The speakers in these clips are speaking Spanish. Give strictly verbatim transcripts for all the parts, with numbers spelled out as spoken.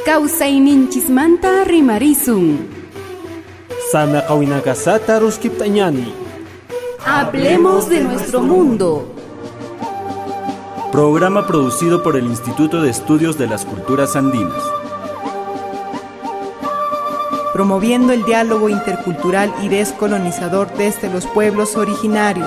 Kawsayninchismanta rimarisun. Sana kawinakasata ruskiptañani. Hablemos de nuestro mundo. Programa producido por el Instituto de Estudios de las Culturas Andinas. Promoviendo el diálogo intercultural y descolonizador desde los pueblos originarios.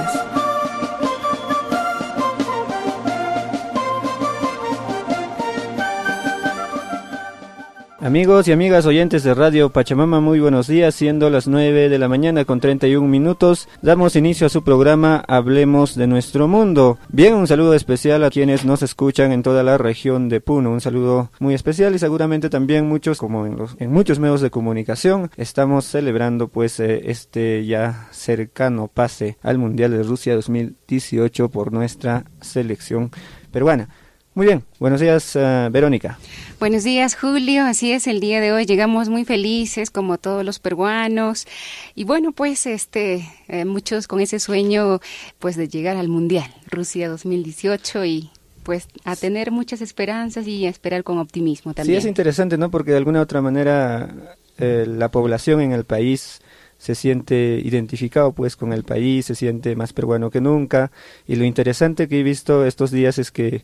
Amigos y amigas oyentes de Radio Pachamama, muy buenos días, siendo las nueve de la mañana con treinta y un minutos, damos inicio a su programa Hablemos de Nuestro Mundo. Bien, un saludo especial a quienes nos escuchan en toda la región de Puno, un saludo muy especial y seguramente también muchos, como en, los, en muchos medios de comunicación, estamos celebrando pues eh, este ya cercano pase al Mundial de Rusia dos mil dieciocho por nuestra selección peruana. Muy bien, buenos días, uh, Verónica. Buenos días, Julio. Así es, el día de hoy llegamos muy felices, como todos los peruanos. Y bueno, pues este eh, muchos con ese sueño pues de llegar al Mundial Rusia dos mil dieciocho y pues a tener muchas esperanzas y a esperar con optimismo también. Sí, es interesante, ¿no? Porque de alguna u otra manera eh, la población en el país se siente identificado pues con el país, se siente más peruano que nunca. Y lo interesante que he visto estos días es que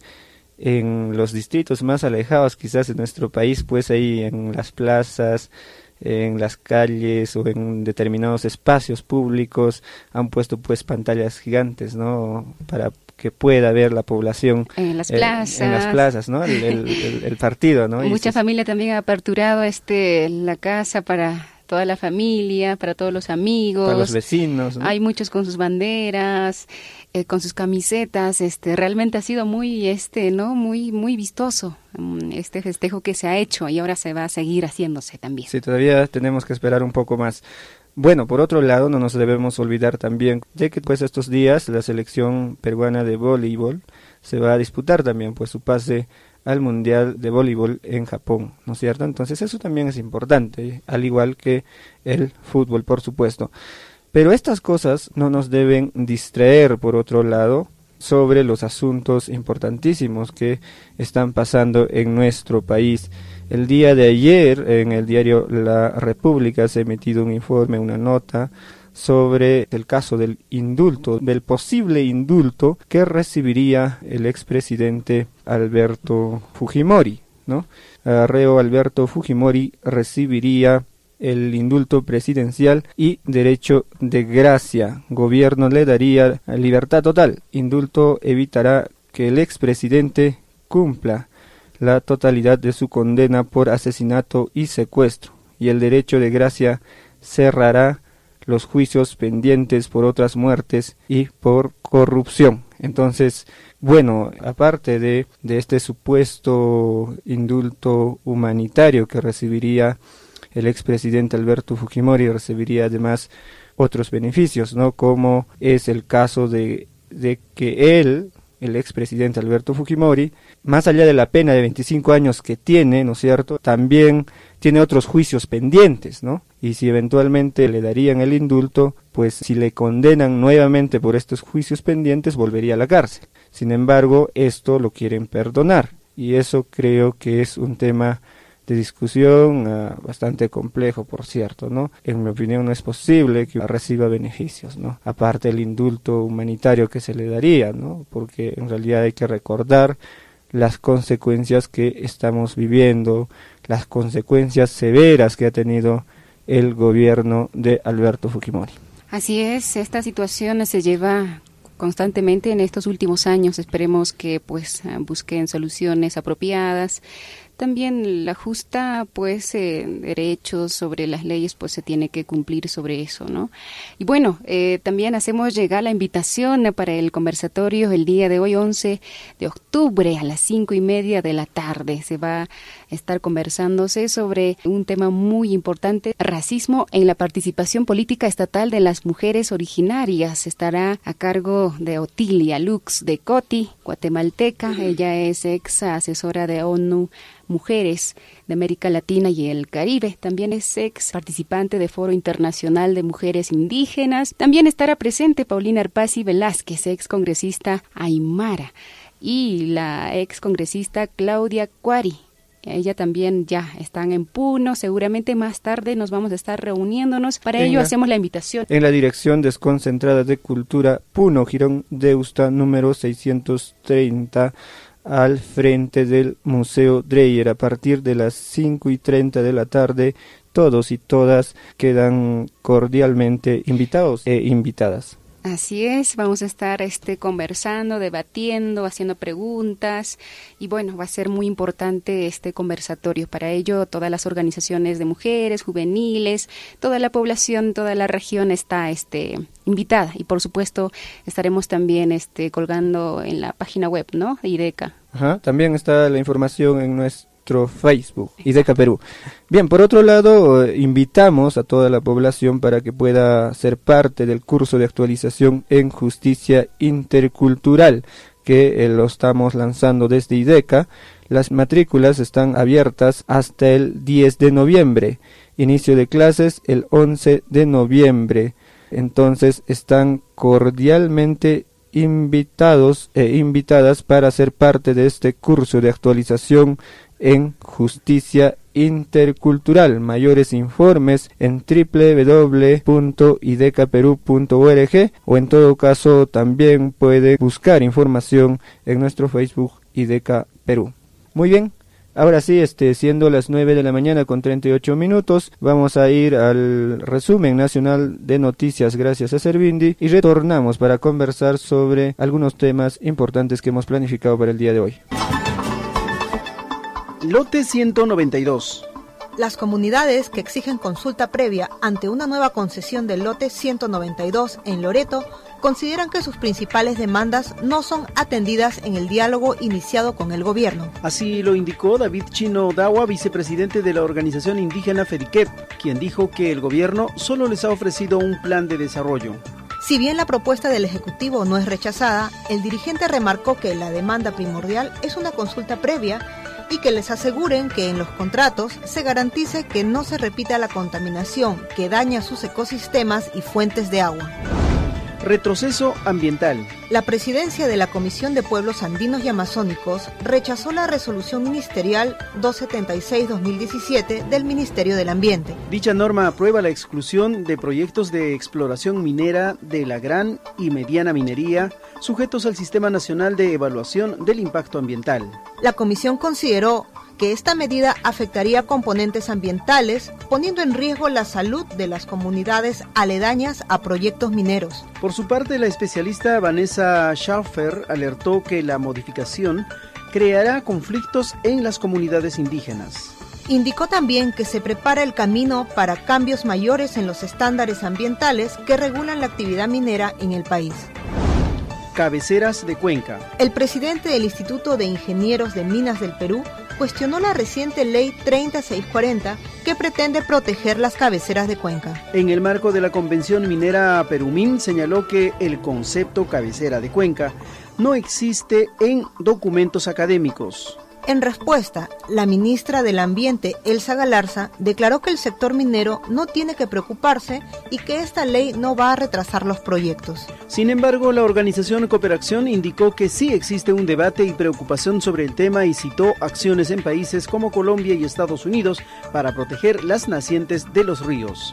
en los distritos más alejados quizás de nuestro país, pues ahí en las plazas, en las calles o en determinados espacios públicos han puesto pues pantallas gigantes, ¿no? Para que pueda ver la población en las plazas, eh, en las plazas, ¿no? El, el, el, el partido, ¿no? Mucha y, familia también ha aperturado este la casa para toda la familia, para todos los amigos, para los vecinos, ¿no? Hay muchos con sus banderas, eh, con sus camisetas. Este, realmente ha sido muy, este, no, muy, muy vistoso este festejo que se ha hecho y ahora se va a seguir haciéndose también. Sí, todavía tenemos que esperar un poco más. Bueno, por otro lado, no nos debemos olvidar también de que pues estos días la selección peruana de voleibol se va a disputar también pues su pase al Mundial de Voleibol en Japón, ¿no es cierto? Entonces eso también es importante, al igual que el fútbol, por supuesto. Pero estas cosas no nos deben distraer, por otro lado, sobre los asuntos importantísimos que están pasando en nuestro país. El día de ayer, en el diario La República, se ha emitido un informe, una nota, sobre el caso del indulto, del posible indulto que recibiría el expresidente Alberto Fujimori, ¿no? Uh, reo Alberto Fujimori recibiría el indulto presidencial y derecho de gracia. Gobierno le daría libertad total. Indulto evitará que el expresidente cumpla la totalidad de su condena por asesinato y secuestro, y el derecho de gracia cerrará los juicios pendientes por otras muertes y por corrupción. Entonces, bueno, aparte de, de este supuesto indulto humanitario que recibiría el expresidente Alberto Fujimori, recibiría además otros beneficios, ¿no? Como es el caso de, de que él, el expresidente Alberto Fujimori, más allá de la pena de veinticinco años que tiene, ¿no es cierto?, también tiene otros juicios pendientes, ¿no? Y si eventualmente le darían el indulto, pues si le condenan nuevamente por estos juicios pendientes, volvería a la cárcel. Sin embargo, esto lo quieren perdonar, y eso creo que es un tema de discusión uh, bastante complejo, por cierto, ¿no? En mi opinión no es posible que reciba beneficios, ¿no? Aparte del indulto humanitario que se le daría, ¿no? Porque en realidad hay que recordar las consecuencias que estamos viviendo, las consecuencias severas que ha tenido el gobierno de Alberto Fujimori. Así es, esta situación se lleva constantemente en estos últimos años. Esperemos que pues busquen soluciones apropiadas. También la justa pues eh, derechos sobre las leyes pues se tiene que cumplir sobre eso, ¿no? Y bueno, eh, también hacemos llegar la invitación para el conversatorio el día de hoy, once de octubre, a las cinco y media de la tarde. Se va a estar conversándose sobre un tema muy importante, racismo en la participación política estatal de las mujeres originarias. Estará a cargo de Otilia Lux de Coti, guatemalteca. Ella es ex asesora de ONU Mujeres de América Latina y el Caribe. También es ex participante de Foro Internacional de Mujeres Indígenas. También estará presente Paulina Arpasi Velázquez, ex congresista aymara, y la ex congresista Claudia Cuari, ella también ya están en Puno, seguramente más tarde nos vamos a estar reuniéndonos, para en ello la, hacemos la invitación. En la Dirección Desconcentrada de Cultura Puno, Girón Deusta, número seiscientos treinta, al frente del Museo Dreyer, a partir de las cinco y treinta de la tarde. Todos y todas quedan cordialmente invitados e invitadas. Así es, vamos a estar este, conversando, debatiendo, haciendo preguntas y bueno, va a ser muy importante este conversatorio. Para ello, todas las organizaciones de mujeres, juveniles, toda la población, toda la región está este, invitada y por supuesto estaremos también este, colgando en la página web, ¿no?, de IDECA. Ajá, también está la información en nuestro Facebook, IDECA Perú. Bien, por otro lado, eh, invitamos a toda la población para que pueda ser parte del curso de actualización en justicia intercultural, que eh, lo estamos lanzando desde IDECA. Las matrículas están abiertas hasta el diez de noviembre, inicio de clases el once de noviembre, entonces están cordialmente invitados e invitadas para ser parte de este curso de actualización en justicia intercultural. Mayores informes en doble u doble u doble u punto ideca perú punto org o en todo caso también puede buscar información en nuestro Facebook IDECA Perú. Muy bien, ahora sí, este, siendo las nueve de la mañana con treinta y ocho minutos, vamos a ir al resumen nacional de noticias gracias a Servindi y retornamos para conversar sobre algunos temas importantes que hemos planificado para el día de hoy. Lote ciento noventa y dos. Las comunidades que exigen consulta previa ante una nueva concesión del lote ciento noventa y dos en Loreto consideran que sus principales demandas no son atendidas en el diálogo iniciado con el gobierno. Así lo indicó David Chino Dawa, vicepresidente de la organización indígena FEDICEP, quien dijo que el gobierno solo les ha ofrecido un plan de desarrollo. Si bien la propuesta del Ejecutivo no es rechazada, el dirigente remarcó que la demanda primordial es una consulta previa y que les aseguren que en los contratos se garantice que no se repita la contaminación que daña sus ecosistemas y fuentes de agua. Retroceso ambiental. La presidencia de la Comisión de Pueblos Andinos y Amazónicos rechazó la resolución ministerial doscientos setenta y seis guión dos mil diecisiete del Ministerio del Ambiente. Dicha norma aprueba la exclusión de proyectos de exploración minera de la gran y mediana minería sujetos al Sistema Nacional de Evaluación del Impacto Ambiental. La comisión consideró que esta medida afectaría componentes ambientales, poniendo en riesgo la salud de las comunidades aledañas a proyectos mineros. Por su parte, la especialista Vanessa Schaffer alertó que la modificación creará conflictos en las comunidades indígenas. Indicó también que se prepara el camino para cambios mayores en los estándares ambientales que regulan la actividad minera en el país. Cabeceras de Cuenca. El presidente del Instituto de Ingenieros de Minas del Perú cuestionó la reciente ley treinta mil seiscientos cuarenta que pretende proteger las cabeceras de Cuenca. En el marco de la Convención Minera Perumín señaló que el concepto cabecera de Cuenca no existe en documentos académicos. En respuesta, la ministra del Ambiente, Elsa Galarza, declaró que el sector minero no tiene que preocuparse y que esta ley no va a retrasar los proyectos. Sin embargo, la organización Cooperación indicó que sí existe un debate y preocupación sobre el tema y citó acciones en países como Colombia y Estados Unidos para proteger las nacientes de los ríos.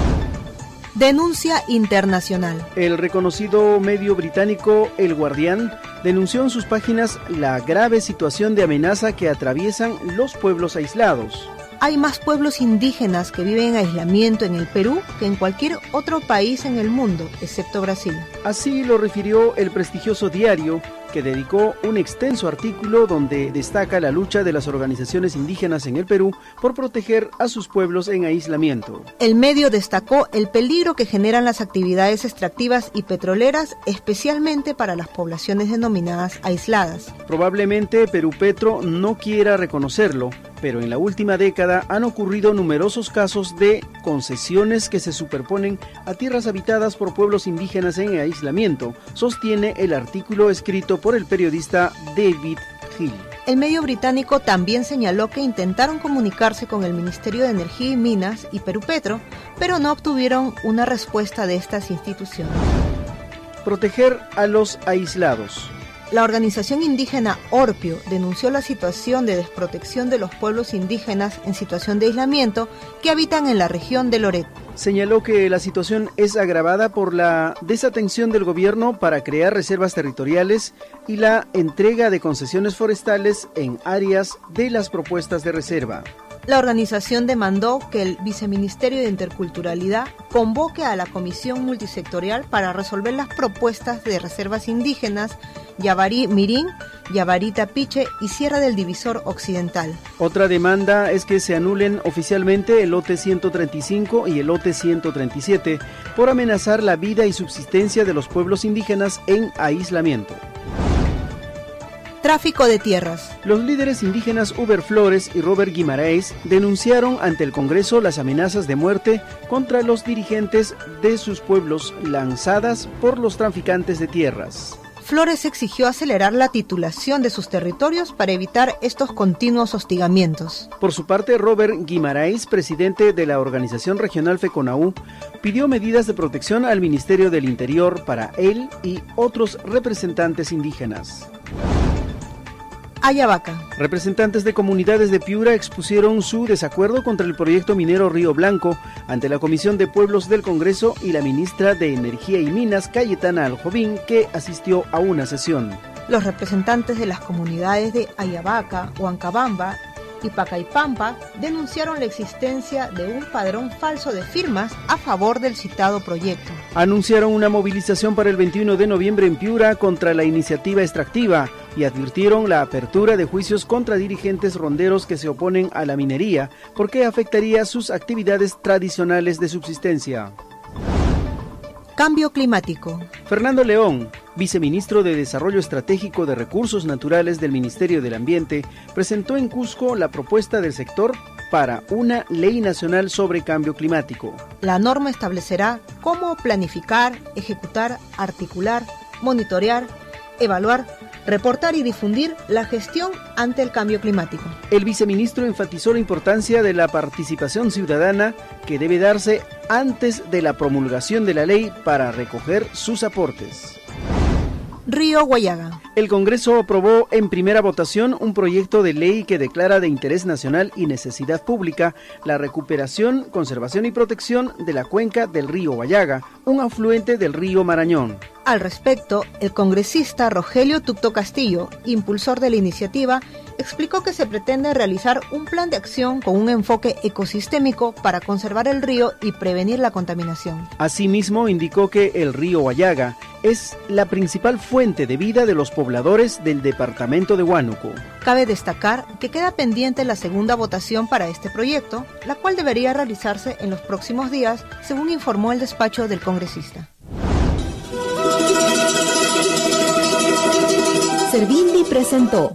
Denuncia internacional. El reconocido medio británico El Guardián denunció en sus páginas la grave situación de amenaza que atraviesan los pueblos aislados. Hay más pueblos indígenas que viven en aislamiento en el Perú que en cualquier otro país en el mundo, excepto Brasil. Así lo refirió el prestigioso diario, que dedicó un extenso artículo donde destaca la lucha de las organizaciones indígenas en el Perú por proteger a sus pueblos en aislamiento. El medio destacó el peligro que generan las actividades extractivas y petroleras, especialmente para las poblaciones denominadas aisladas. Probablemente Perú Petro no quiera reconocerlo, pero en la última década han ocurrido numerosos casos de concesiones que se superponen a tierras habitadas por pueblos indígenas en aislamiento, sostiene el artículo escrito por el periodista David Hill. El medio británico también señaló que intentaron comunicarse con el Ministerio de Energía y Minas y Perú Petro, pero no obtuvieron una respuesta de estas instituciones. Proteger a los aislados. La organización indígena Orpio denunció la situación de desprotección de los pueblos indígenas en situación de aislamiento que habitan en la región de Loreto. Señaló que la situación es agravada por la desatención del gobierno para crear reservas territoriales y la entrega de concesiones forestales en áreas de las propuestas de reserva. La organización demandó que el Viceministerio de Interculturalidad convoque a la Comisión Multisectorial para resolver las propuestas de reservas indígenas Yabarí Mirín, Yabarí Tapiche y Sierra del Divisor Occidental. Otra demanda es que se anulen oficialmente el lote ciento treinta y cinco y el lote ciento treinta y siete por amenazar la vida y subsistencia de los pueblos indígenas en aislamiento. Tráfico de tierras. Los líderes indígenas Uber Flores y Robert Guimaraes denunciaron ante el Congreso las amenazas de muerte contra los dirigentes de sus pueblos lanzadas por los traficantes de tierras. Flores exigió acelerar la titulación de sus territorios para evitar estos continuos hostigamientos. Por su parte, Robert Guimaraes, presidente de la organización regional FECONAU, pidió medidas de protección al Ministerio del Interior para él y otros representantes indígenas. Ayabaca. Representantes de comunidades de Piura expusieron su desacuerdo contra el proyecto minero Río Blanco ante la Comisión de Pueblos del Congreso y la ministra de Energía y Minas, Cayetana Aljovín, que asistió a una sesión. Los representantes de las comunidades de Ayabaca, Huancabamba y Pacaipampa denunciaron la existencia de un padrón falso de firmas a favor del citado proyecto. Anunciaron una movilización para el veintiuno de noviembre en Piura contra la iniciativa extractiva y advirtieron la apertura de juicios contra dirigentes ronderos que se oponen a la minería porque afectaría sus actividades tradicionales de subsistencia. Cambio climático. Fernando León, viceministro de Desarrollo Estratégico de Recursos Naturales del Ministerio del Ambiente, presentó en Cusco la propuesta del sector para una ley nacional sobre cambio climático. La norma establecerá cómo planificar, ejecutar, articular, monitorear, evaluar, reportar y difundir la gestión ante el cambio climático. El viceministro enfatizó la importancia de la participación ciudadana que debe darse antes de la promulgación de la ley para recoger sus aportes. Río Guayaga. El Congreso aprobó en primera votación un proyecto de ley que declara de interés nacional y necesidad pública la recuperación, conservación y protección de la cuenca del río Guayaga, un afluente del río Marañón. Al respecto, el congresista Rogelio Tucto Castillo, impulsor de la iniciativa, explicó que se pretende realizar un plan de acción con un enfoque ecosistémico para conservar el río y prevenir la contaminación. Asimismo, indicó que el río Guayaga es la principal fuente de vida de los pobladores del departamento de Huánuco. Cabe destacar que queda pendiente la segunda votación para este proyecto, la cual debería realizarse en los próximos días, según informó el despacho del congresista. Servindi presentó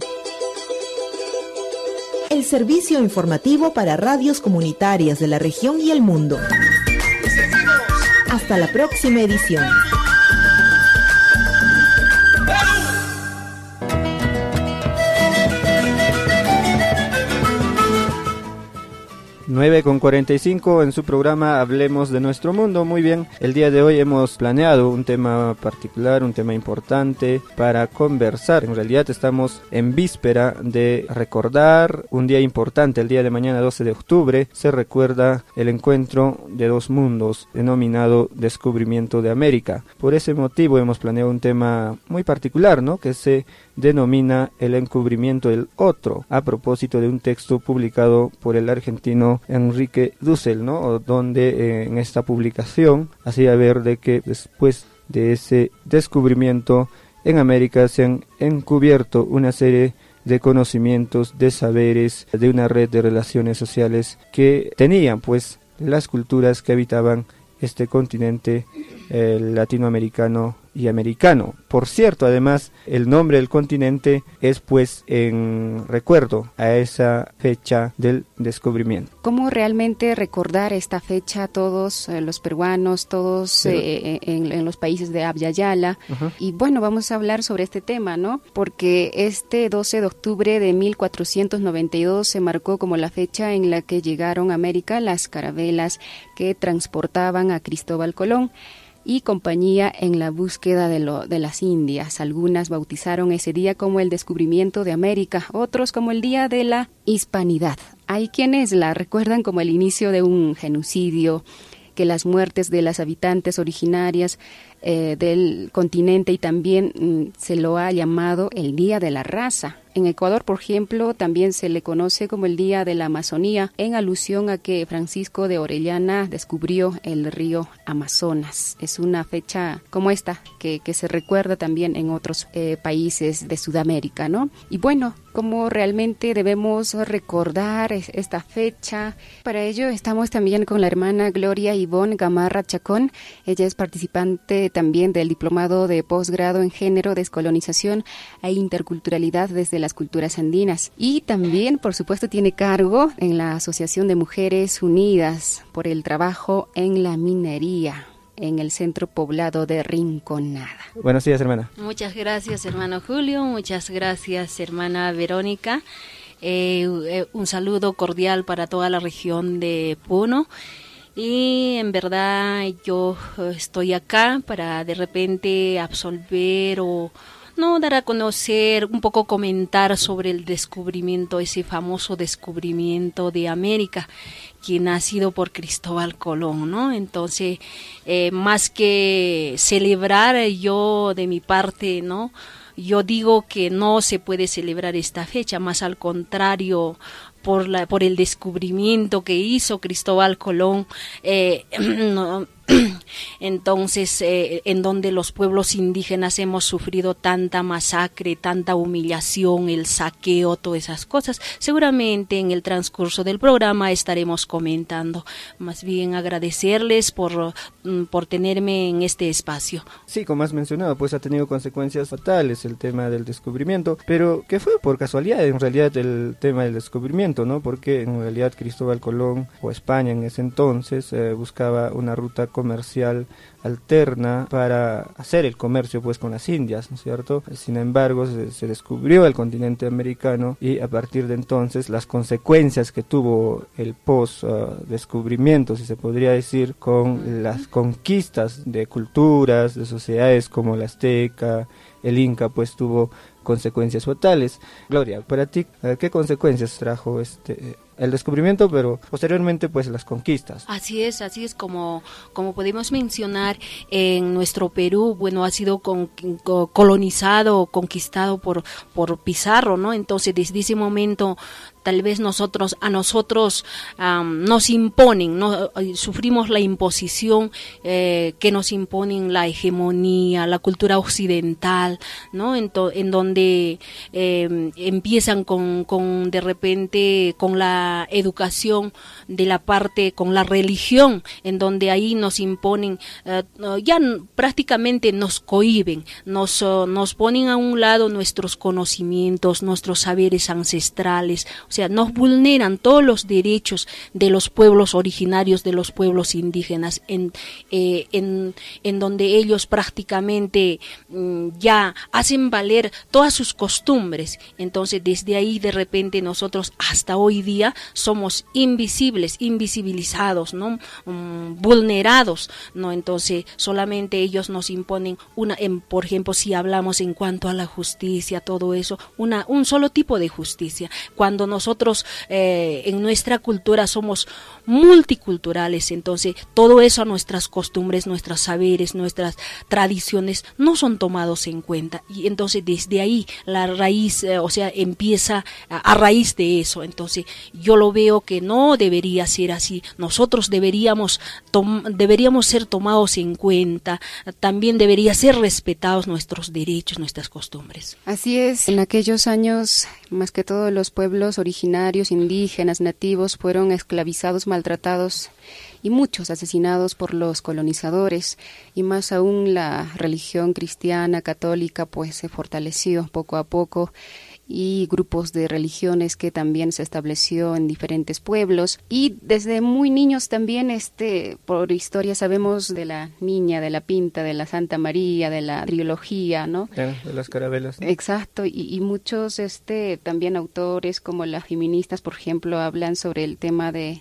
el servicio informativo para radios comunitarias de la región y el mundo. Hasta la próxima edición. nueve con cuarenta y cinco en su programa Hablemos de Nuestro Mundo. Muy bien, el día de hoy hemos planeado un tema particular, un tema importante para conversar. En realidad estamos en víspera de recordar un día importante. El día de mañana, doce de octubre, se recuerda el encuentro de dos mundos denominado Descubrimiento de América. Por ese motivo hemos planeado un tema muy particular, ¿no?, que se denomina el encubrimiento del otro, a propósito de un texto publicado por el argentino Enrique Dussel, ¿no?, donde eh, en esta publicación hacía ver de que después de ese descubrimiento en América se han encubierto una serie de conocimientos, de saberes, de una red de relaciones sociales que tenían pues las culturas que habitaban este continente eh, latinoamericano y americano. Por cierto, además, el nombre del continente es pues en recuerdo a esa fecha del descubrimiento. ¿Cómo realmente recordar esta fecha todos eh, los peruanos, todos eh, en, en los países de Abya Yala? Uh-huh. Y bueno, vamos a hablar sobre este tema, ¿no? Porque este doce de octubre de mil cuatrocientos noventa y dos se marcó como la fecha en la que llegaron a América las carabelas que transportaban a Cristóbal Colón. y compañía en la búsqueda de, lo, de las Indias. Algunas bautizaron ese día como el descubrimiento de América, otros como el Día de la Hispanidad. Hay quienes la recuerdan como el inicio de un genocidio, que las muertes de las habitantes originarias eh, del continente, y también mm, se lo ha llamado el Día de la Raza. En Ecuador, por ejemplo, también se le conoce como el Día de la Amazonía, en alusión a que Francisco de Orellana descubrió el río Amazonas. Es una fecha como esta que, que se recuerda también en otros eh, países de Sudamérica, ¿no? Y bueno, cómo realmente debemos recordar esta fecha. Para ello estamos también con la hermana Gloria Ivonne Gamarra Chacón. Ella es participante también del Diplomado de Posgrado en Género, Descolonización e Interculturalidad desde las Culturas Andinas. Y también, por supuesto, tiene cargo en la Asociación de Mujeres Unidas por el Trabajo en la Minería, en el centro poblado de Rinconada. Buenos días, hermana. Muchas gracias, hermano Julio. Muchas gracias, hermana Verónica. Eh, eh, un saludo cordial para toda la región de Puno. Y en verdad yo estoy acá para de repente absolver o no dar a conocer, un poco comentar sobre el descubrimiento, ese famoso descubrimiento de América, que nacido por Cristóbal Colón, ¿no? Entonces, eh, más que celebrar, yo de mi parte, ¿no? Yo digo que no se puede celebrar esta fecha, más al contrario, por la por el descubrimiento que hizo Cristóbal Colón, eh, no, entonces eh, en donde los pueblos indígenas hemos sufrido tanta masacre, tanta humillación, el saqueo, todas esas cosas. Seguramente en el transcurso del programa estaremos comentando. Más bien agradecerles por, por tenerme en este espacio. Sí, como has mencionado, pues ha tenido consecuencias fatales el tema del descubrimiento, pero que fue por casualidad en realidad el tema del descubrimiento, ¿no? Porque en realidad Cristóbal Colón, o España en ese entonces, eh, buscaba una ruta comercial alterna para hacer el comercio pues con las Indias, ¿no es cierto? Sin embargo, se, se descubrió el continente americano y a partir de entonces las consecuencias que tuvo el post uh, descubrimiento, si se podría decir, con las conquistas de culturas, de sociedades como la azteca, el inca, pues tuvo consecuencias fatales. Gloria, para ti, ¿qué consecuencias trajo este el descubrimiento, pero posteriormente pues las conquistas? Así es, así es como como podemos mencionar, en nuestro Perú, bueno, ha sido con, con, colonizado, conquistado por por Pizarro, ¿no? Entonces, desde ese momento tal vez nosotros a nosotros um, nos imponen, ¿no? Sufrimos la imposición eh, que nos imponen la hegemonía, la cultura occidental, ¿no? En, to, en donde eh, empiezan con, con de repente con la educación de la parte, con la religión, en donde ahí nos imponen, eh, ya prácticamente nos cohíben, nos, uh, nos ponen a un lado nuestros conocimientos, nuestros saberes ancestrales. O sea, nos vulneran todos los derechos de los pueblos originarios, de los pueblos indígenas, en, eh, en, en donde ellos prácticamente mm, ya hacen valer todas sus costumbres. Entonces, desde ahí de repente nosotros hasta hoy día somos invisibles, invisibilizados, ¿no? Mm, vulnerados, ¿no? Entonces, solamente ellos nos imponen una, en, por ejemplo, si hablamos en cuanto a la justicia, todo eso, una, un solo tipo de justicia. Cuando nosotros Nosotros eh, en nuestra cultura somos multiculturales, entonces todo eso, nuestras costumbres, nuestros saberes, nuestras tradiciones no son tomados en cuenta, y entonces desde ahí la raíz, eh, o sea, empieza a, a raíz de eso. Entonces yo lo veo que no debería ser así. Nosotros deberíamos tom- deberíamos ser tomados en cuenta, también debería ser respetados nuestros derechos, nuestras costumbres. Así es, en aquellos años, más que todo los pueblos originarios, indígenas, nativos, fueron esclavizados, maltratados y muchos asesinados por los colonizadores, y más aún la religión cristiana, católica, pues se fortaleció poco a poco, y grupos de religiones que también se estableció en diferentes pueblos. Y desde muy niños también, este, por historia sabemos de la Niña, de la Pinta, de la Santa María, de la trilogía, ¿no? De, de las carabelas, ¿no? Exacto, y, y muchos este también autores como las feministas, por ejemplo, hablan sobre el tema de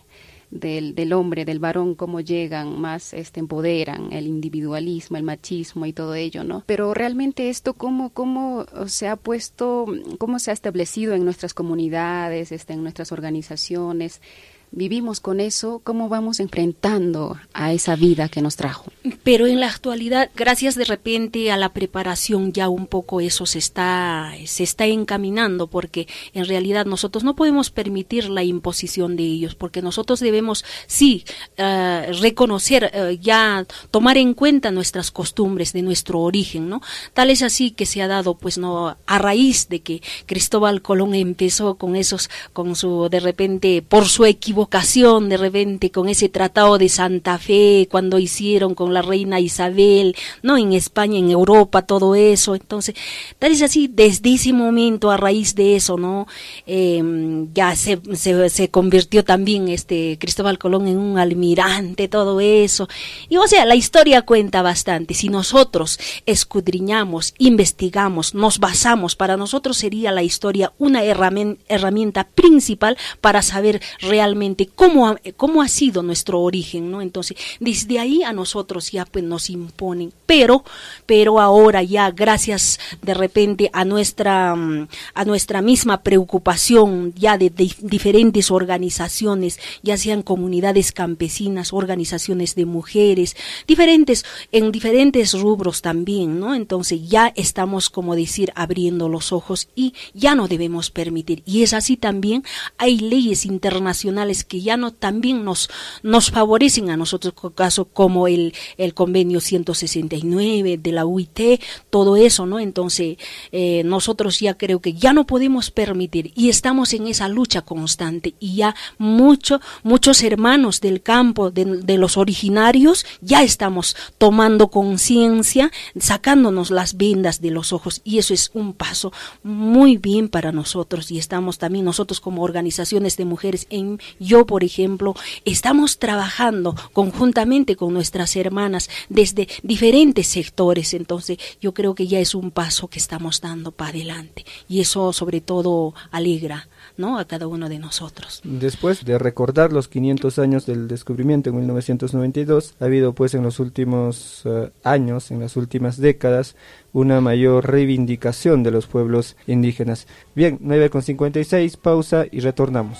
del, del hombre, del varón, cómo llegan, más este, empoderan el individualismo, el machismo y todo ello, ¿no? Pero realmente esto, ¿cómo, cómo se ha puesto, cómo se ha establecido en nuestras comunidades, este, en nuestras organizaciones? Vivimos con eso, ¿cómo vamos enfrentando a esa vida que nos trajo? Pero en la actualidad, gracias de repente a la preparación, ya un poco eso se está, se está encaminando, porque en realidad nosotros no podemos permitir la imposición de ellos, porque nosotros debemos, sí, uh, reconocer, uh, ya tomar en cuenta nuestras costumbres de nuestro origen, ¿no? Tal es así que se ha dado, pues, no, a raíz de que Cristóbal Colón empezó con esos, con su, de repente, por su equivocación, ocasión de repente con ese tratado de Santa Fe, cuando hicieron con la reina Isabel, no, en España, en Europa, todo eso. Entonces, tal es así, desde ese momento, a raíz de eso, no, eh, ya se, se se convirtió también este Cristóbal Colón en un almirante, todo eso. Y o sea, la historia cuenta bastante. Si nosotros escudriñamos, investigamos, nos basamos, para nosotros sería la historia una herramienta, herramienta principal para saber realmente cómo ha, cómo ha sido nuestro origen, ¿no? Entonces, desde ahí a nosotros ya pues nos imponen, pero pero ahora ya gracias de repente a nuestra a nuestra misma preocupación ya de, de diferentes organizaciones, ya sean comunidades campesinas, organizaciones de mujeres, diferentes en diferentes rubros también, ¿no? Entonces, ya estamos, como decir, abriendo los ojos y ya no debemos permitir. Y es así también, hay leyes internacionales que ya no también nos nos favorecen a nosotros, caso como el el convenio ciento sesenta y nueve de la O I T, todo eso, ¿no? Entonces eh, nosotros ya creo que ya no podemos permitir y estamos en esa lucha constante y ya mucho muchos hermanos del campo de, de los originarios ya estamos tomando conciencia, sacándonos las vendas de los ojos, y eso es un paso muy bien para nosotros. Y estamos también nosotros como organizaciones de mujeres en Yo, por ejemplo, estamos trabajando conjuntamente con nuestras hermanas desde diferentes sectores. Entonces yo creo que ya es un paso que estamos dando para adelante y eso sobre todo alegra, ¿no?, a cada uno de nosotros. Después de recordar los quinientos años del descubrimiento en mil novecientos noventa y dos, ha habido pues en los últimos uh, años, en las últimas décadas, una mayor reivindicación de los pueblos indígenas. Bien, nueve con cincuenta y seis, pausa y retornamos.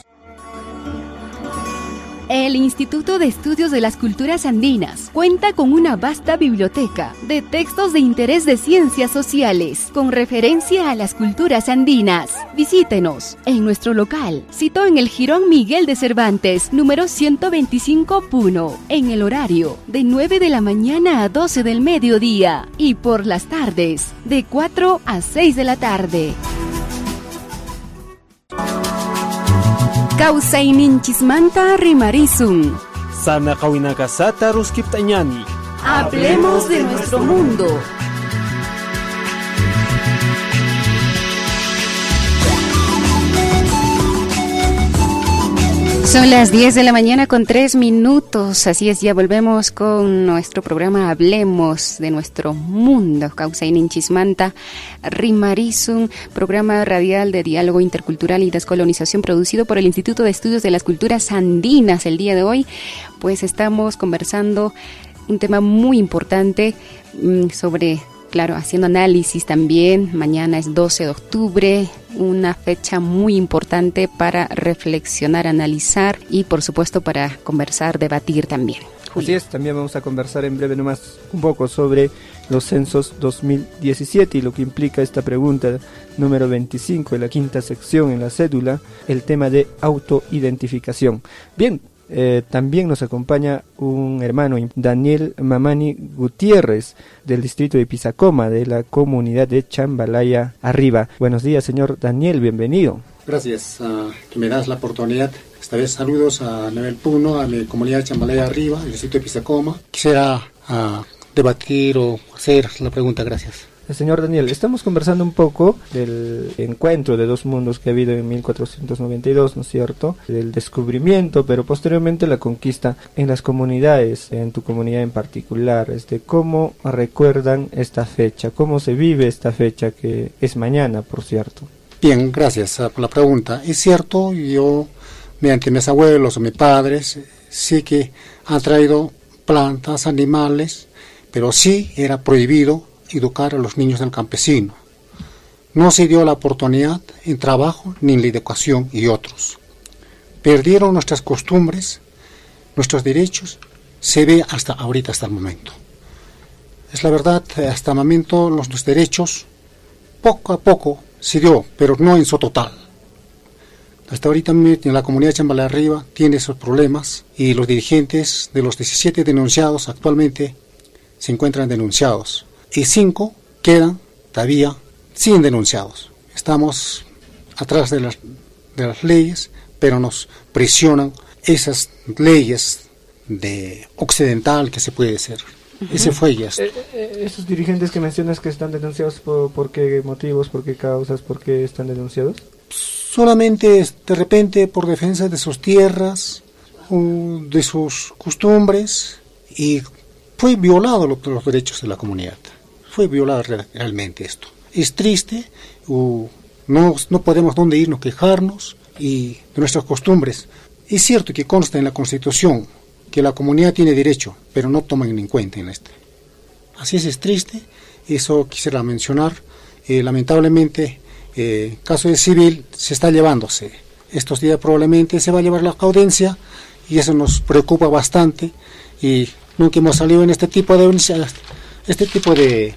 El Instituto de Estudios de las Culturas Andinas cuenta con una vasta biblioteca de textos de interés de ciencias sociales con referencia a las culturas andinas. Visítenos en nuestro local, situado en el Jirón Miguel de Cervantes, número ciento veinticinco Puno, en el horario de nueve de la mañana a doce del mediodía y por las tardes de cuatro a seis de la tarde. Kausayninchismanta rimarizun. Sana kawinakasata ruskiptañani. Hablemos de nuestro mundo. Son las diez de la mañana con tres minutos, así es, ya volvemos con nuestro programa Hablemos de nuestro mundo, Kausayninchismanta rimarizun, programa radial de diálogo intercultural y descolonización producido por el Instituto de Estudios de las Culturas Andinas. El día de hoy, pues estamos conversando un tema muy importante mmm, sobre... Claro, haciendo análisis también. Mañana es doce de octubre, una fecha muy importante para reflexionar, analizar y por supuesto para conversar, debatir también. Julio. Así es, también vamos a conversar en breve nomás un poco sobre los censos dos mil diecisiete y lo que implica esta pregunta número veinticinco de la quinta sección en la cédula, el tema de autoidentificación. Bien. Eh, también nos acompaña un hermano, Daniel Mamani Gutiérrez, del distrito de Pisacoma, de la comunidad de Chambalaya Arriba. Buenos días, señor Daniel, bienvenido. Gracias uh, que me das la oportunidad. Esta vez saludos a nivel Puno, a mi comunidad de Chambalaya Arriba, del distrito de Pisacoma. Quisiera uh, debatir o hacer la pregunta, gracias. Señor Daniel, estamos conversando un poco del encuentro de dos mundos que ha habido en mil cuatrocientos noventa y dos, ¿no es cierto? Del descubrimiento, pero posteriormente la conquista en las comunidades, en tu comunidad en particular. Este, ¿cómo recuerdan esta fecha? ¿Cómo se vive esta fecha que es mañana, por cierto? Bien, gracias por la pregunta. Es cierto, yo, mediante mis abuelos o mis padres, sí que han traído plantas, animales, pero sí era prohibido educar a los niños del campesino. No se dio la oportunidad en trabajo ni en la educación y otros. Perdieron nuestras costumbres, nuestros derechos, se ve hasta ahorita, hasta el momento. Es la verdad, hasta el momento los, los derechos poco a poco se dio, pero no en su total. Hasta ahorita en la comunidad de Chambalay Arriba tiene esos problemas y los dirigentes de los diecisiete denunciados actualmente se encuentran denunciados y cinco quedan todavía sin denunciados. Estamos atrás de las, de las leyes, pero nos presionan esas leyes de occidental que se puede hacer. Uh-huh. Ese fue ya. Eh, eh, esos dirigentes que mencionas que están denunciados, ¿por, por qué motivos, por qué causas, por qué están denunciados? Solamente de repente por defensa de sus tierras, de sus costumbres, y fue violado los, los derechos de la comunidad. Fue violado realmente esto. Es triste, uh, no, no podemos dónde irnos quejarnos y de nuestras costumbres. Es cierto que consta en la Constitución que la comunidad tiene derecho, pero no toman en cuenta en este. Así es, es triste, eso quisiera mencionar. Eh, lamentablemente, eh, caso de civil se está llevándose. Estos días probablemente se va a llevar la audiencia y eso nos preocupa bastante y nunca hemos salido en este tipo de este tipo de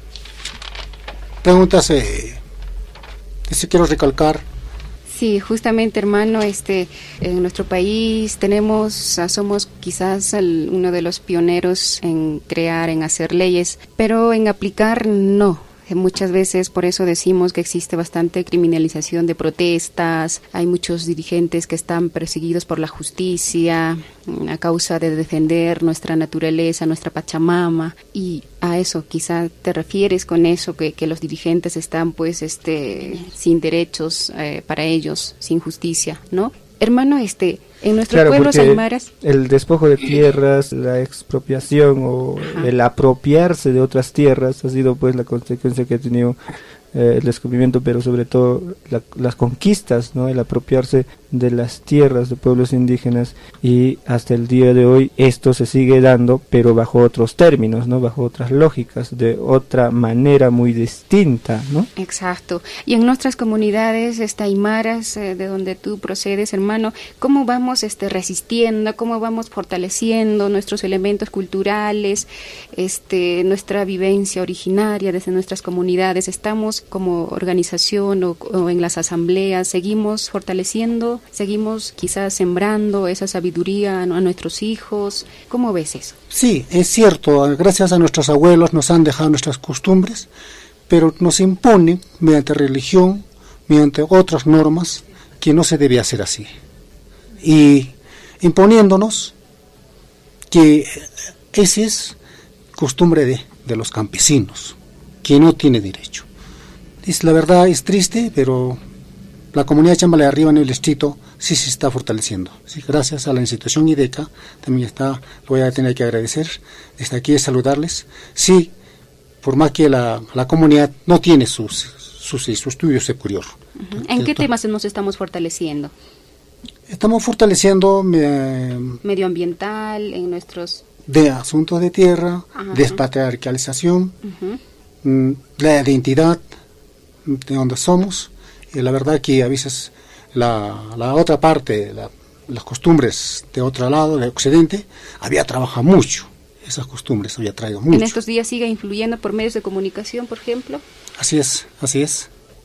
preguntas. Eh, eso quiero recalcar. Sí, justamente, hermano, este, en nuestro país tenemos, somos quizás el, uno de los pioneros en crear, en hacer leyes, pero en aplicar no. Muchas veces por eso decimos que existe bastante criminalización de protestas, hay muchos dirigentes que están perseguidos por la justicia a causa de defender nuestra naturaleza, nuestra Pachamama, y a eso quizá te refieres con eso, que, que los dirigentes están pues este sin derechos eh, para ellos, sin justicia, ¿no? Hermano, este, en nuestros claro, pueblos aymaras, el despojo de tierras, la expropiación o ajá, el apropiarse de otras tierras ha sido pues la consecuencia que ha tenido eh, el descubrimiento, pero sobre todo la, las conquistas, ¿no? El apropiarse de las tierras de pueblos indígenas, y hasta el día de hoy esto se sigue dando, pero bajo otros términos, ¿no? Bajo otras lógicas, de otra manera muy distinta, ¿no? Exacto. Y en nuestras comunidades este, aymaras, eh, de donde tú procedes, hermano, ¿cómo vamos este, resistiendo, cómo vamos fortaleciendo nuestros elementos culturales, este, nuestra vivencia originaria desde nuestras comunidades? ¿Estamos como organización o, o en las asambleas, seguimos fortaleciendo, seguimos quizás sembrando esa sabiduría a, a nuestros hijos? ¿Cómo ves eso? Sí, es cierto, gracias a nuestros abuelos nos han dejado nuestras costumbres, pero nos imponen mediante religión, mediante otras normas, que no se debe hacer así. Y imponiéndonos que esa es costumbre de, de los campesinos, que no tiene derecho. Es, la verdad es triste, pero la comunidad de Chambalay Arriba en el distrito sí se está fortaleciendo. Sí, gracias a la institución IDECA, también está, lo voy a tener que agradecer. Desde aquí es saludarles. Sí, por más que la, la comunidad no tiene sus, sus, su estudio superior. Uh-huh. ¿En qué temas nos estamos fortaleciendo? Estamos fortaleciendo eh, medioambiental, en nuestros de asuntos de tierra, uh-huh, despatriarcalización, uh-huh, la identidad de donde somos, y la verdad que a veces la, la otra parte, la, las costumbres de otro lado, de Occidente, había trabajado mucho, esas costumbres había traído mucho. ¿En estos días sigue influyendo por medios de comunicación, por ejemplo? Así es, así es.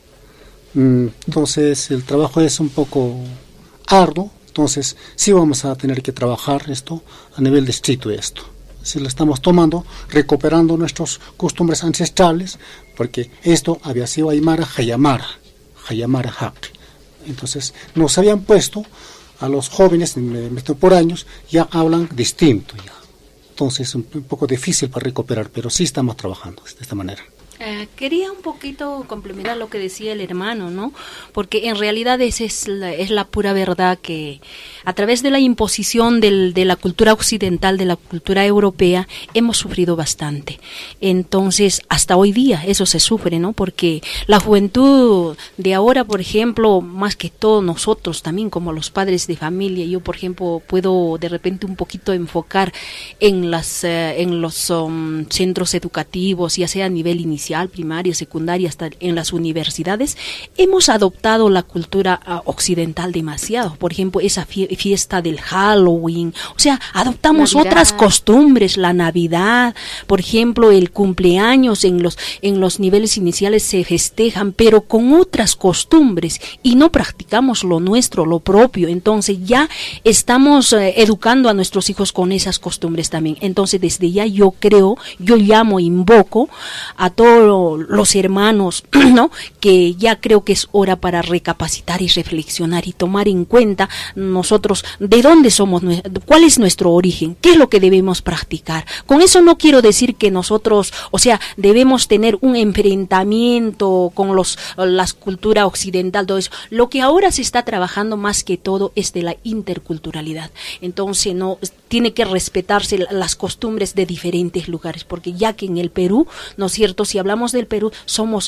Entonces el trabajo es un poco arduo, entonces sí vamos a tener que trabajar esto a nivel distrito esto. Si lo estamos tomando, recuperando nuestras costumbres ancestrales, porque esto había sido Aymara Hayamara, Hayamara Hak. Entonces nos habían puesto a los jóvenes por años, ya hablan distinto ya. Entonces es un, un poco difícil para recuperar, pero sí estamos trabajando de esta manera. Eh, quería un poquito complementar lo que decía el hermano, ¿no? Porque en realidad esa es la, es la pura verdad, que a través de la imposición del, de la cultura occidental, de la cultura europea, hemos sufrido bastante. Entonces, hasta hoy día eso se sufre, ¿no? Porque la juventud de ahora, por ejemplo, más que todo nosotros también como los padres de familia, yo por ejemplo puedo de repente un poquito enfocar en las eh, en los um, centros educativos, ya sea a nivel inicial, primaria, secundaria, hasta en las universidades, hemos adoptado la cultura uh, occidental demasiado. Por ejemplo, esa fie fiesta del Halloween, o sea, adoptamos Navidad. Otras costumbres, la Navidad, por ejemplo, el cumpleaños en los en los niveles iniciales se festejan, pero con otras costumbres, y no practicamos lo nuestro, lo propio. Entonces ya estamos eh, educando a nuestros hijos con esas costumbres también. Entonces desde ya yo creo, yo llamo, invoco a todos los hermanos, ¿no? Que ya creo que es hora para recapacitar y reflexionar y tomar en cuenta nosotros de dónde somos, cuál es nuestro origen, qué es lo que debemos practicar. Con eso no quiero decir que nosotros, o sea, debemos tener un enfrentamiento con los las culturas occidental, todo eso. Lo que ahora se está trabajando más que todo es de la interculturalidad. Entonces no tiene que respetarse las costumbres de diferentes lugares, porque ya que en el Perú, ¿no es cierto? Si hablamos del Perú, somos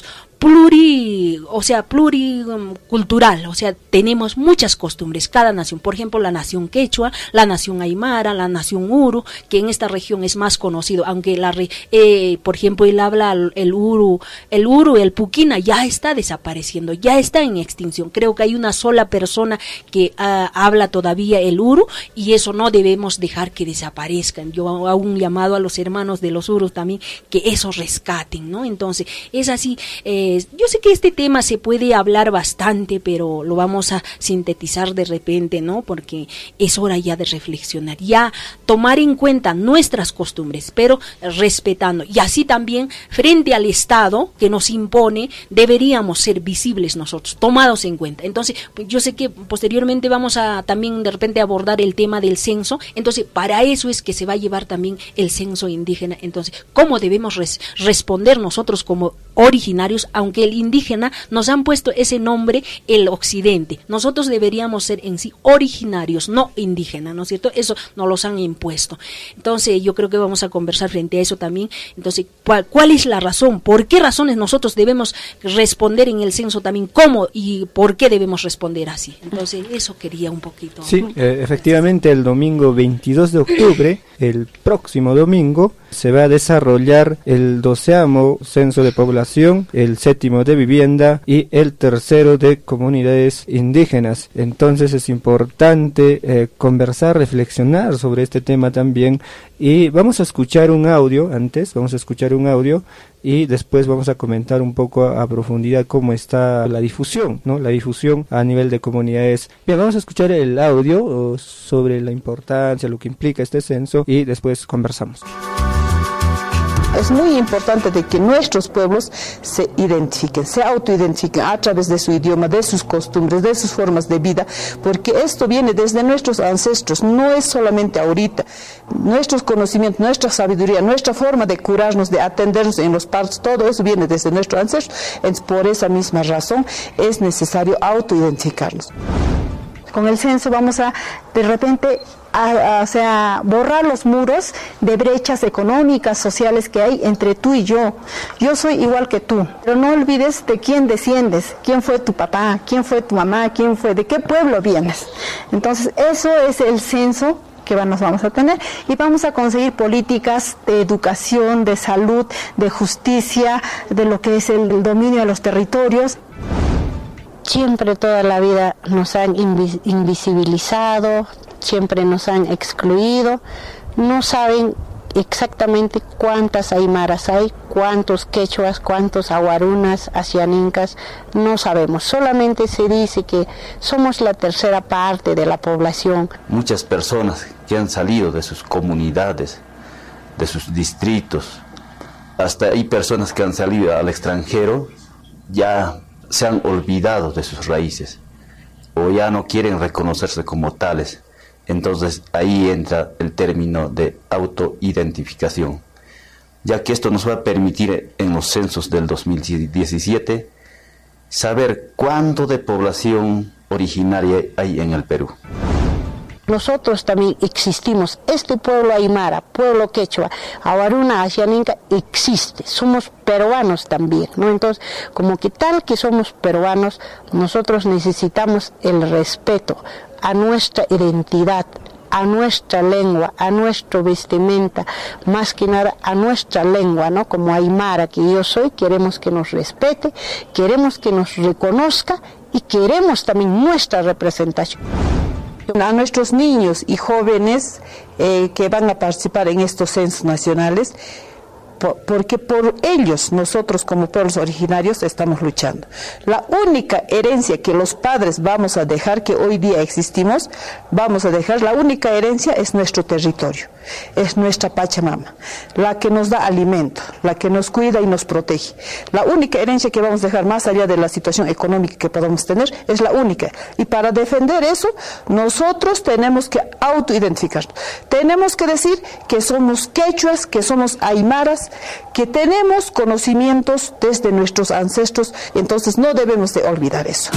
pluri, o sea, pluricultural, o sea, tenemos muchas costumbres, cada nación. Por ejemplo, la nación quechua, la nación aymara, la nación uru, que en esta región es más conocido, aunque la eh, por ejemplo, él habla el uru, el uru, el puquina, ya está desapareciendo, ya está en extinción. Creo que hay una sola persona que uh, habla todavía el uru, y eso no debemos dejar que desaparezcan. Yo hago un llamado a los hermanos de los urus también, que eso rescaten, ¿no? Entonces, es así. Eh, yo sé que este tema se puede hablar bastante, pero lo vamos a sintetizar de repente, ¿no? Porque es hora ya de reflexionar, ya tomar en cuenta nuestras costumbres, pero respetando. Y así también, frente al Estado que nos impone, deberíamos ser visibles nosotros, tomados en cuenta. Entonces, pues yo sé que posteriormente vamos a también de repente abordar el tema del censo. Entonces, para eso es que se va a llevar también el censo indígena. Entonces, ¿cómo debemos res responder nosotros como originarios? Aunque el indígena nos han puesto ese nombre, el occidente, nosotros deberíamos ser en sí originarios, no indígenas, ¿no es cierto? Eso nos los han impuesto. Entonces yo creo que vamos a conversar frente a eso también. Entonces, ¿cuál, cuál es la razón? ¿Por qué razones nosotros debemos responder en el censo también? ¿Cómo y por qué debemos responder así? Entonces eso quería un poquito. Sí, eh, efectivamente el domingo veintidós de octubre, el próximo domingo, se va a desarrollar el doceavo censo de población, el séptimo de vivienda y el tercero de comunidades indígenas. Entonces es importante eh, conversar, reflexionar sobre este tema también, y vamos a escuchar un audio antes, vamos a escuchar un audio y después vamos a comentar un poco a, a profundidad cómo está la difusión, ¿no? La difusión a nivel de comunidades. Bien, vamos a escuchar el audio oh, sobre la importancia, lo que implica este censo, y después conversamos. Es muy importante de que nuestros pueblos se identifiquen, se autoidentifiquen a través de su idioma, de sus costumbres, de sus formas de vida, porque esto viene desde nuestros ancestros, no es solamente ahorita. Nuestros conocimientos, nuestra sabiduría, nuestra forma de curarnos, de atendernos en los partos, todo eso viene desde nuestros ancestros. Entonces, por esa misma razón es necesario autoidentificarnos. Con el censo vamos a, de repente, a, a, o sea, borrar los muros de brechas económicas, sociales que hay entre tú y yo. Yo soy igual que tú, pero no olvides de quién desciendes, quién fue tu papá, quién fue tu mamá, quién fue, de qué pueblo vienes. Entonces, eso es el censo que nos vamos a tener, y vamos a conseguir políticas de educación, de salud, de justicia, de lo que es el, el dominio de los territorios. Siempre toda la vida nos han invis invisibilizado, siempre nos han excluido, no saben exactamente cuántas aymaras hay, cuántos quechuas, cuántos aguarunas, asianincas, no sabemos, solamente se dice que somos la tercera parte de la población. Muchas personas que han salido de sus comunidades, de sus distritos, hasta hay personas que han salido al extranjero, ya se han olvidado de sus raíces o ya no quieren reconocerse como tales. Entonces ahí entra el término de autoidentificación. ya que esto nos va a permitir en los censos del dos mil diecisiete saber cuánto de población originaria hay en el Perú. Nosotros también existimos, este pueblo aymara, pueblo quechua, awaruna, asianinca, existe, somos peruanos también, ¿no? Entonces, como que tal que somos peruanos, nosotros necesitamos el respeto a nuestra identidad, a nuestra lengua, a nuestra vestimenta, más que nada a nuestra lengua, ¿no? Como aymara que yo soy, queremos que nos respete, queremos que nos reconozca y queremos también nuestra representación. A nuestros niños y jóvenes eh, que van a participar en estos censos nacionales, por, porque por ellos nosotros como pueblos originarios estamos luchando. La única herencia que los padres vamos a dejar, que hoy día existimos, vamos a dejar, la única herencia es nuestro territorio, es nuestra Pachamama, la que nos da alimento, la que nos cuida y nos protege. La única herencia que vamos a dejar, más allá de la situación económica que podamos tener, es la única. Y para defender eso, nosotros tenemos que autoidentificarnos. Tenemos que decir que somos quechuas, que somos aymaras, que tenemos conocimientos desde nuestros ancestros, entonces no debemos de olvidar eso.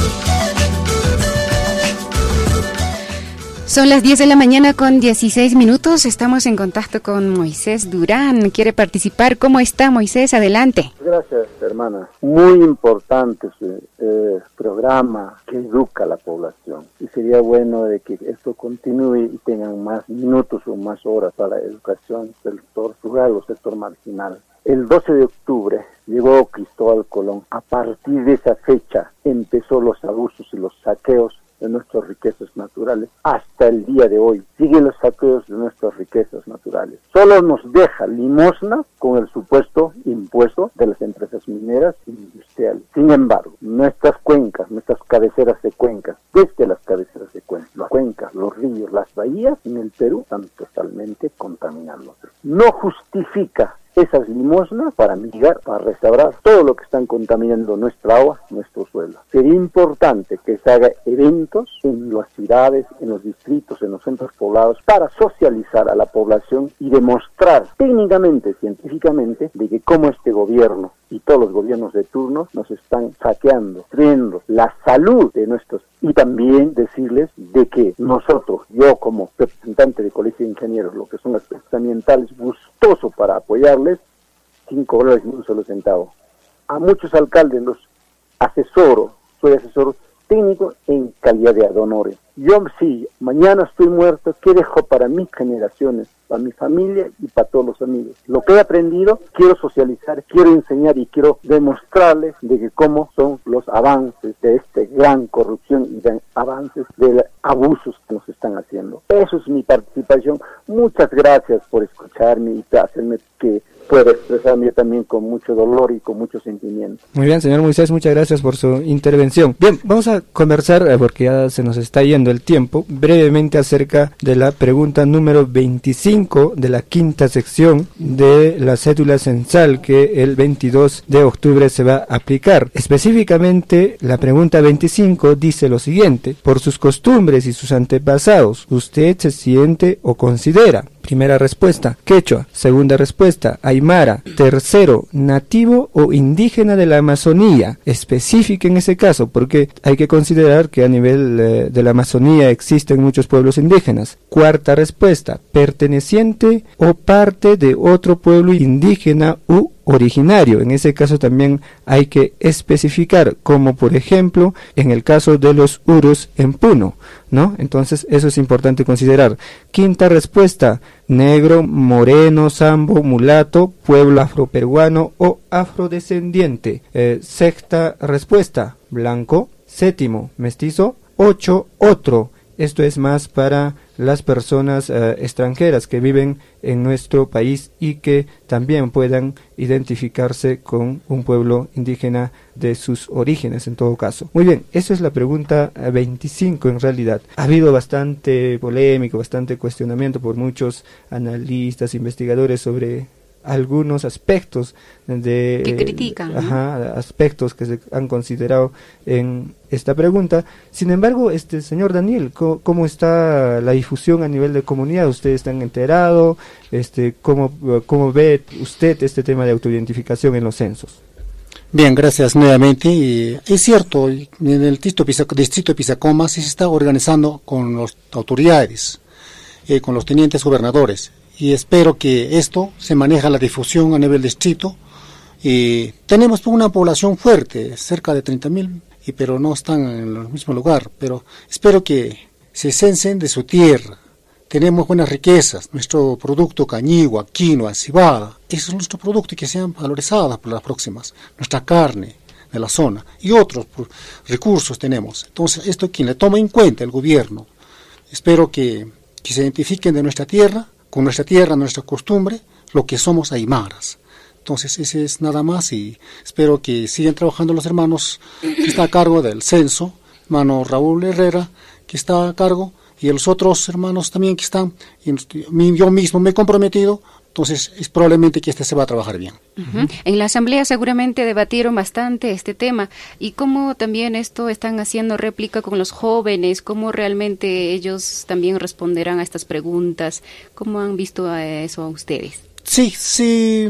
Son las diez de la mañana con dieciséis minutos, estamos en contacto con Moisés Durán, quiere participar. ¿Cómo está, Moisés? Adelante. Gracias, hermana. Muy importante su eh, programa que educa a la población, y sería bueno de que esto continúe y tengan más minutos o más horas para la educación del sector rural o sector marginal. El doce de octubre llegó Cristóbal Colón. A partir de esa fecha empezó los abusos y los saqueos de nuestras riquezas naturales. Hasta el día de hoy siguen los saqueos de nuestras riquezas naturales. Solo nos deja limosna con el supuesto impuesto de las empresas mineras e industriales. Sin embargo, nuestras cuencas, nuestras cabeceras de cuencas, desde las cabeceras de cuencas, las cuencas, los ríos, las bahías en el Perú están totalmente contaminados. No justifica esas limosnas para mitigar, para restaurar todo lo que están contaminando nuestra agua, nuestro suelo. Sería importante que se haga eventos en las ciudades, en los distritos, en los centros poblados, para socializar a la población y demostrar técnicamente, científicamente, de que cómo este gobierno y todos los gobiernos de turno nos están saqueando, destruyendo la salud de nuestros, y también decirles de que nosotros, yo como representante de Colegio de Ingenieros, lo que son las aspectos ambientales, gustoso para apoyarles, sin cobrarles ni un solo centavo. A muchos alcaldes los asesoro, soy asesor técnico en calidad de donores. Yo, si mañana estoy muerto, ¿qué dejo para mis generaciones, para mi familia y para todos los amigos? Lo que he aprendido, quiero socializar, quiero enseñar y quiero demostrarles de que cómo son los avances de esta gran corrupción y de avances de abusos que nos están haciendo. Eso es mi participación. Muchas gracias por escucharme y hacerme que pueda expresarme también con mucho dolor y con mucho sentimiento. Muy bien, señor Moisés, muchas gracias por su intervención. Bien, vamos a conversar, eh, porque ya se nos está yendo el tiempo, brevemente acerca de la pregunta número veinticinco de la quinta sección de la cédula censal que el veintidós de octubre se va a aplicar. Específicamente, la pregunta veinticinco dice lo siguiente: por sus costumbres y sus antepasados, ¿usted se siente o considera? Primera respuesta, quechua. Segunda respuesta, aymara. Tercero, nativo o indígena de la Amazonía. Específica en ese caso, porque hay que considerar que a nivel eh, de la Amazonía existen muchos pueblos indígenas. Cuarta respuesta, perteneciente o parte de otro pueblo indígena u originario. En ese caso también hay que especificar, como por ejemplo en el caso de los urus en Puno, ¿no? Entonces eso es importante considerar. Quinta respuesta, negro, moreno, sambo, mulato, pueblo afroperuano o afrodescendiente. Eh, sexta respuesta, blanco. Séptimo, mestizo. Ocho, otro. Esto es más para las personas uh, extranjeras que viven en nuestro país y que también puedan identificarse con un pueblo indígena de sus orígenes en todo caso. Muy bien, esa es la pregunta veinticinco en realidad. Ha habido bastante polémica, bastante cuestionamiento por muchos analistas, investigadores sobre algunos aspectos de que critican, ajá, ¿no? aspectos que se han considerado en esta pregunta. Sin embargo, este señor Daniel, ¿cómo, cómo está la difusión a nivel de comunidad? ¿Ustedes están enterados? Este, ¿cómo, ¿Cómo ve usted este tema de autoidentificación en los censos? Bien, gracias nuevamente. Y es cierto, en el distrito de Pisacoma se está organizando con las autoridades, eh, con los tenientes gobernadores, y espero que esto se maneja la difusión a nivel distrito. Y tenemos una población fuerte, cerca de treinta mil, pero no están en el mismo lugar, pero espero que se censen de su tierra. Tenemos buenas riquezas, nuestro producto cañigua, quinoa, cebada, eso es nuestro producto y que sean valorizadas por las próximas, nuestra carne de la zona y otros pues, recursos tenemos. Entonces, esto quien le toma en cuenta el gobierno. Espero que, que se identifiquen de nuestra tierra, con nuestra tierra, nuestra costumbre, lo que somos aymaras. Entonces, ese es nada más y espero que sigan trabajando los hermanos que están a cargo del censo, hermano Raúl Herrera, que está a cargo, y los otros hermanos también que están, y yo mismo me he comprometido, entonces es probablemente que este se va a trabajar bien. Uh-huh. En la asamblea seguramente debatieron bastante este tema, y cómo también esto están haciendo réplica con los jóvenes, cómo realmente ellos también responderán a estas preguntas, cómo han visto a eso a ustedes. Sí, sí,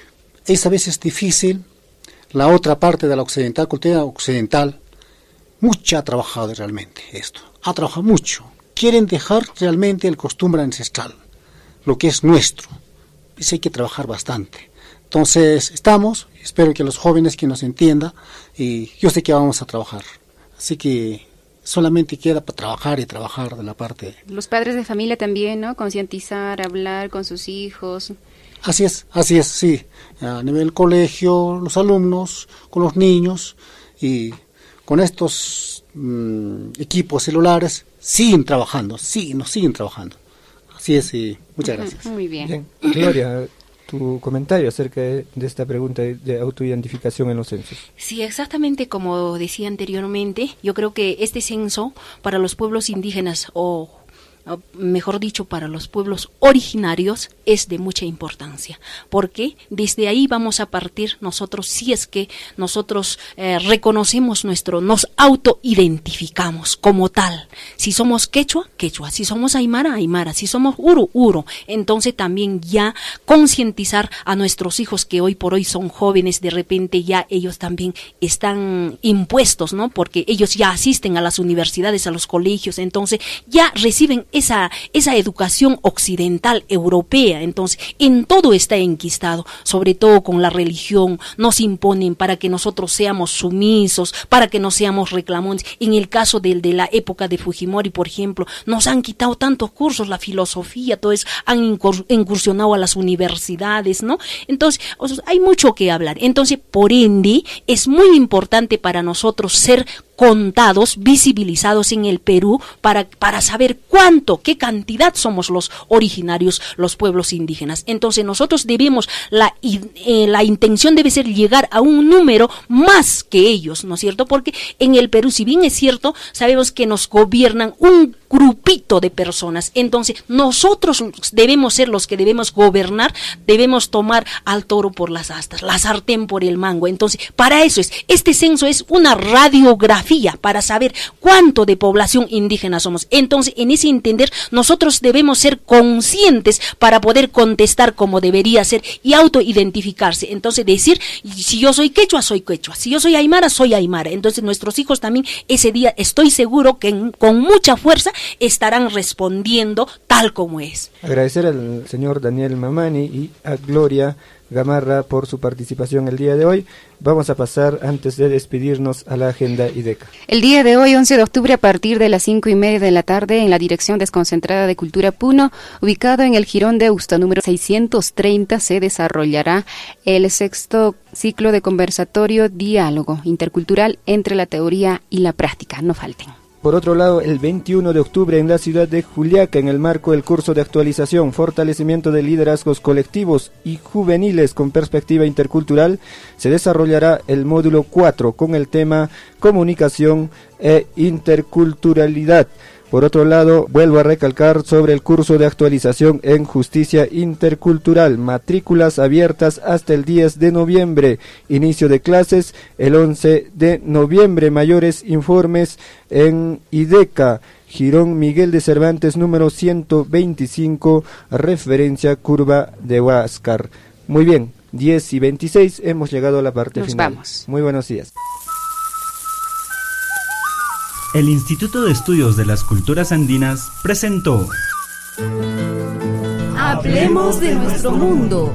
esa vez es difícil, la otra parte de la occidental, cultura occidental, mucha ha trabajado realmente esto, ha trabajado mucho. Quieren dejar realmente el costumbre ancestral, lo que es nuestro. Eso hay que trabajar bastante. Entonces, estamos, espero que los jóvenes que nos entiendan, y yo sé que vamos a trabajar. Así que solamente queda para trabajar y trabajar de la parte. Los padres de familia también, ¿no? Concientizar, hablar con sus hijos. Así es, así es, sí. A nivel colegio, los alumnos, con los niños, y con estos mmm, equipos celulares, siguen trabajando, sí, nos siguen trabajando. Así es, y muchas gracias. Muy bien. Bien. Gloria, tu comentario acerca de, de esta pregunta de, de autoidentificación en los censos. Sí, exactamente como decía anteriormente, yo creo que este censo para los pueblos indígenas o mejor dicho, para los pueblos originarios es de mucha importancia, porque desde ahí vamos a partir nosotros, si es que nosotros eh, reconocemos nuestro, nos autoidentificamos como tal. Si somos quechua, quechua, si somos aymara, aymara, si somos uru, uru. Entonces también ya concientizar a nuestros hijos que hoy por hoy son jóvenes, de repente ya ellos también están impuestos, ¿no? Porque ellos ya asisten a las universidades, a los colegios, entonces ya reciben esa, esa educación occidental europea. Entonces en todo está enquistado, sobre todo con la religión, nos imponen para que nosotros seamos sumisos, para que no seamos reclamones. En el caso de, de la época de Fujimori, por ejemplo, nos han quitado tantos cursos, la filosofía, todo eso, han incursionado a las universidades, ¿no? Entonces, o sea, hay mucho que hablar. Entonces, por ende, es muy importante para nosotros ser contados, visibilizados en el Perú para, para saber cuánto, qué cantidad somos los originarios, los pueblos indígenas. Entonces nosotros debemos, la, eh, la intención debe ser llegar a un número más que ellos, ¿no es cierto? Porque en el Perú, si bien es cierto, sabemos que nos gobiernan un grupito de personas, entonces nosotros debemos ser los que debemos gobernar, debemos tomar al toro por las astas, la sartén por el mango. Entonces, para eso es, este censo es una radiografía para saber cuánto de población indígena somos. Entonces, en ese entender, nosotros debemos ser conscientes para poder contestar como debería ser y autoidentificarse. Entonces, decir, si yo soy quechua, soy quechua, si yo soy aymara, soy aymara. Entonces, nuestros hijos también ese día, estoy seguro que en, con mucha fuerza estarán respondiendo tal como es. Agradecer al señor Daniel Mamani y a Gloria Gamarra por su participación el día de hoy. Vamos a pasar, antes de despedirnos, a la agenda IDECA. El día de hoy, once de octubre, a partir de las cinco y media de la tarde, en la Dirección Desconcentrada de Cultura Puno, ubicado en el Jirón de Usta número seiscientos treinta, se desarrollará el sexto ciclo de conversatorio Diálogo Intercultural entre la Teoría y la Práctica. No falten. Por otro lado, el veintiuno de octubre en la ciudad de Juliaca, en el marco del curso de actualización, fortalecimiento de liderazgos colectivos y juveniles con perspectiva intercultural, se desarrollará el módulo cuatro con el tema comunicación e interculturalidad. Por otro lado, vuelvo a recalcar sobre el curso de actualización en justicia intercultural, matrículas abiertas hasta el diez de noviembre, inicio de clases el once de noviembre, mayores informes en IDECA, Girón Miguel de Cervantes número ciento veinticinco, referencia curva de Huáscar. Muy bien, diez y veintiséis, hemos llegado a la parte Nos final. Vamos. Muy buenos días. El Instituto de Estudios de las Culturas Andinas presentó Hablemos de nuestro mundo.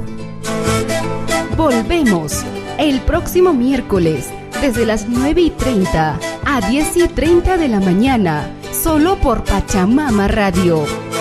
Volvemos el próximo miércoles desde las nueve y treinta a diez y treinta de la mañana, solo por Pachamama Radio.